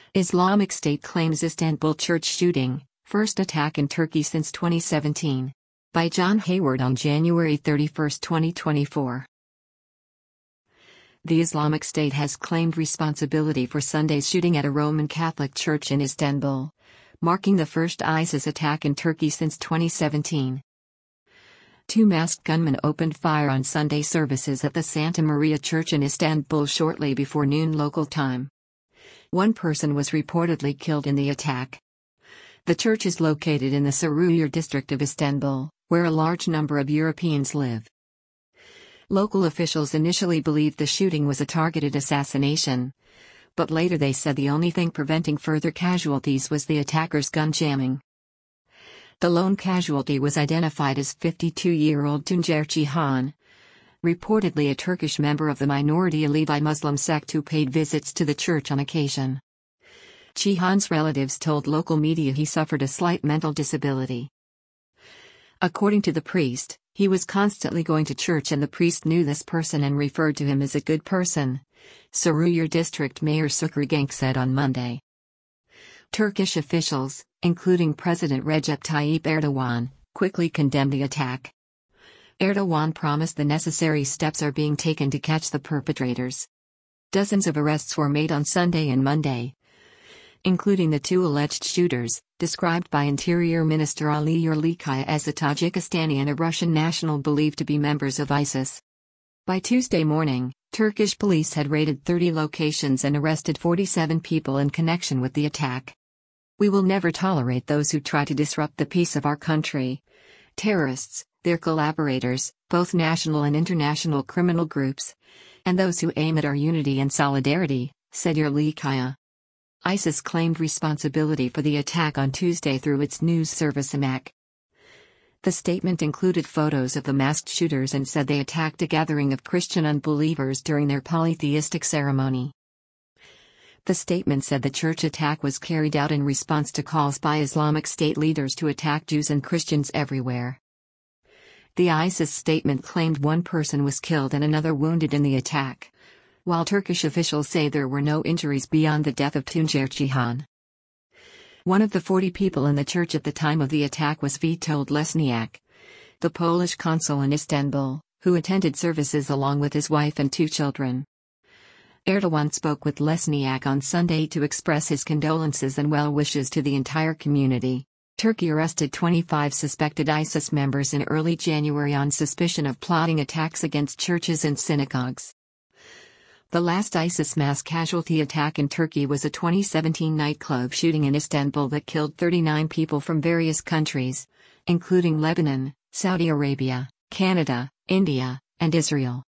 Islamic State claims Istanbul church shooting, first attack in Turkey since 2017. By John Hayward on January 31, 2024. The Islamic State has claimed responsibility for Sunday's shooting at a Roman Catholic church in Istanbul, marking the first ISIS attack in Turkey since 2017. Two masked gunmen opened fire on Sunday services at the Santa Maria Church in Istanbul shortly before noon local time. One person was reportedly killed in the attack. The church is located in the Sarıyer district of Istanbul, where a large number of Europeans live. Local officials initially believed the shooting was a targeted assassination, but later they said the only thing preventing further casualties was the attackers' gun jamming. The lone casualty was identified as 52-year-old Tuncer Cihan, reportedly a Turkish member of the minority Alevi Muslim sect who paid visits to the church on occasion. Cihan's relatives told local media he suffered a slight mental disability. According to the priest, he was constantly going to church and the priest knew this person and referred to him as a good person, Sarıyer District Mayor Şükrü Genç said on Monday. Turkish officials, including President Recep Tayyip Erdogan, quickly condemned the attack. Erdogan promised the necessary steps are being taken to catch the perpetrators. Dozens of arrests were made on Sunday and Monday, including the two alleged shooters, described by Interior Minister Ali Yerlikaya as a Tajikistani and a Russian national believed to be members of ISIS. By Tuesday morning, Turkish police had raided 30 locations and arrested 47 people in connection with the attack. We will never tolerate those who try to disrupt the peace of our country. Terrorists, their collaborators, both national and international criminal groups, and those who aim at our unity and solidarity, said Yerlikaya. ISIS claimed responsibility for the attack on Tuesday through its news service Amaq. The statement included photos of the masked shooters and said they attacked a gathering of Christian unbelievers during their polytheistic ceremony. The statement said the church attack was carried out in response to calls by Islamic State leaders to attack Jews and Christians everywhere. The ISIS statement claimed one person was killed and another wounded in the attack, while Turkish officials say there were no injuries beyond the death of Tuncer Cihan. One of the 40 people in the church at the time of the attack was Witold Lesniak, the Polish consul in Istanbul, who attended services along with his wife and two children. Erdogan spoke with Lesniak on Sunday to express his condolences and well wishes to the entire community. Turkey arrested 25 suspected ISIS members in early January on suspicion of plotting attacks against churches and synagogues. The last ISIS mass casualty attack in Turkey was a 2017 nightclub shooting in Istanbul that killed 39 people from various countries, including Lebanon, Saudi Arabia, Canada, India, and Israel.